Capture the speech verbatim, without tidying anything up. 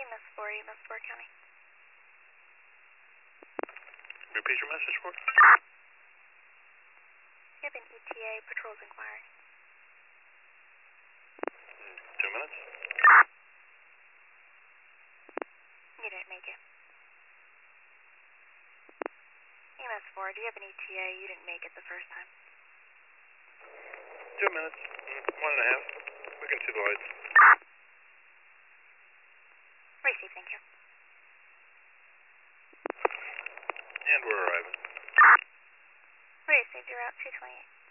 M S four, E M S four County. Repeat your message for? You have an E T A patrols inquiry. Two minutes. You didn't make it. E M S four, do you have an E T A? You didn't make it the first time. Two minutes. One and a half. We can see the lights. Receive, thank you. And we're arriving. Received, you're out two twenty-eight.